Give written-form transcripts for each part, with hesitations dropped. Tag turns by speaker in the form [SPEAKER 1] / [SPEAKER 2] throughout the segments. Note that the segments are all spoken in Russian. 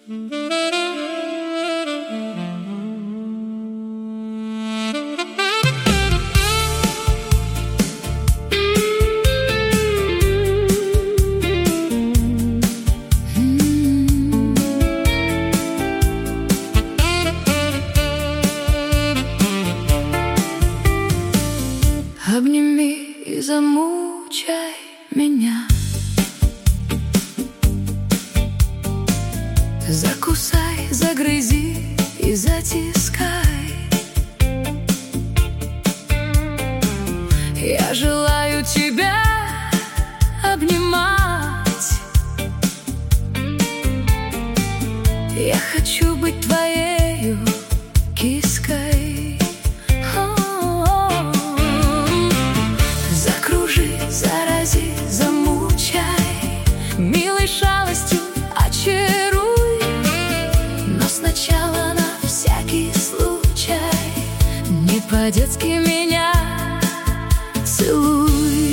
[SPEAKER 1] Обними и замучай меня, закусай, загрызи и затискай. Я желаю тебя обнимать. Я хочу быть твоею киской. Зарази, замучай, милой шалостью очаруй. Но сначала на всякий случай не по-детски меня целуй.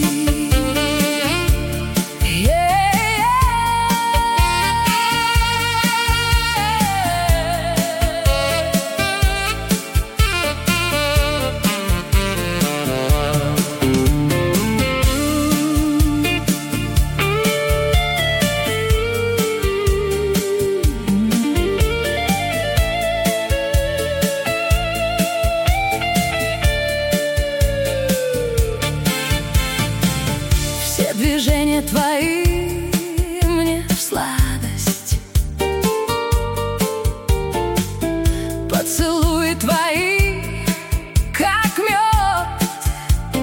[SPEAKER 1] Движения твои мне в сладость, поцелуи твои, как мед.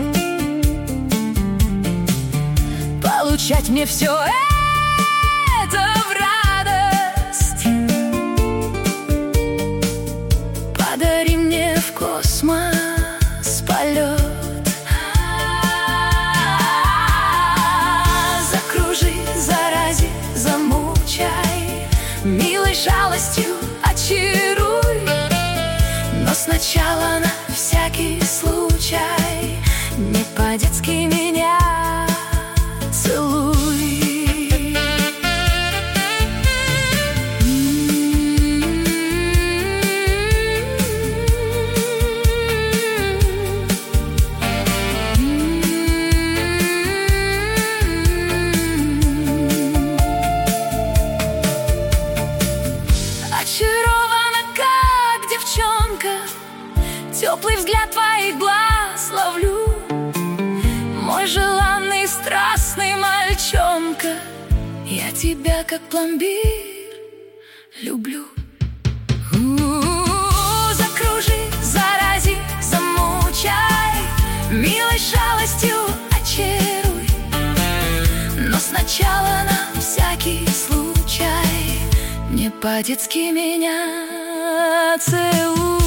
[SPEAKER 1] Получать мне все это в радость. Подари мне в космос полет. Милой шалостью очаруй. Но сначала на всякий случай не по-детски меня целуй. Очарована, как девчонка, теплый взгляд твоих глаз ловлю. Мой желанный, страстный мальчонка, я тебя, как пломбир, люблю. Закружи, зарази, замучай, милой шалостью очаруй. Но сначала на всякий случай не по-детски меня целуй.